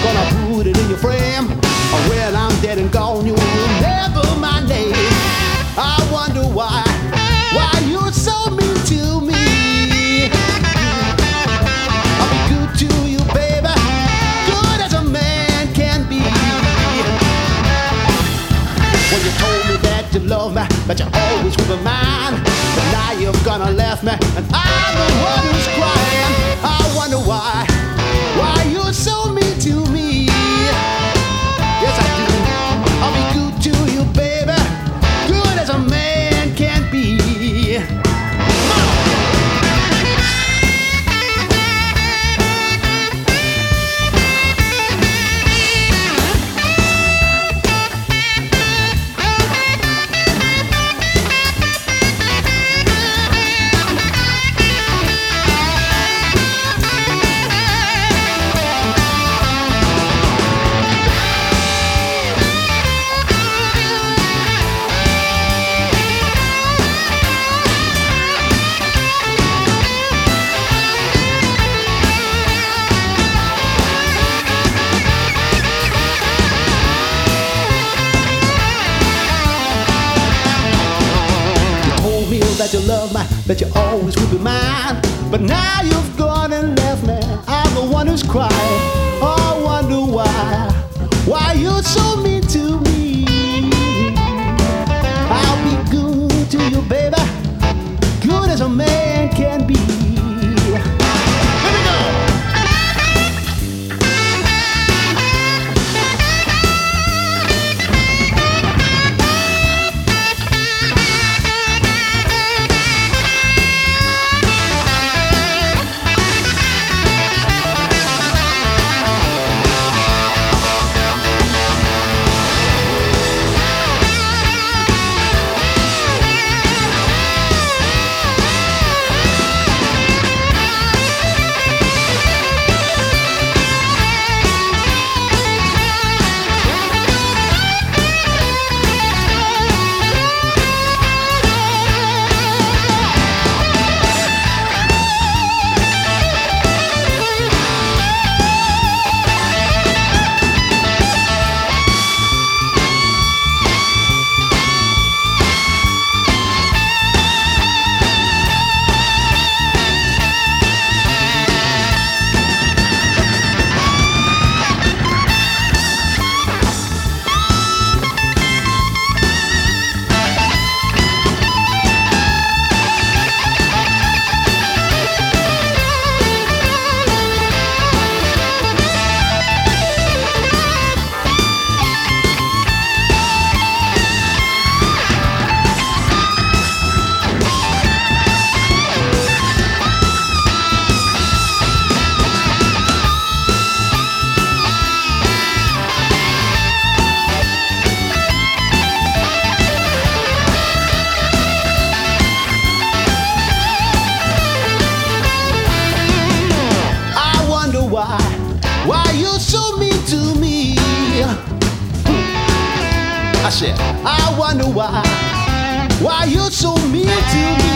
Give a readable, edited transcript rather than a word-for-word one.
Gonna put it in your frame. When I'm dead and gone, you will remember my name. I wonder why you're so mean to me. I'll be good to you, baby, good as a man can be. When you told me that you love me, that you always will be mine, but now you're gonna left me, and I'm the one who's crying. I wonder why you're so mean to me. Yes, I do. I'll be good to you, baby, good as a man can be. That you love me, that you always will be mine, but now you've gone and left me. I'm the one who's crying. I wonder why you're so mean to me. I'll be good to you, baby, good as a man can be. Let me go. Why you're so mean to me? I said, I wonder why you're so mean to me.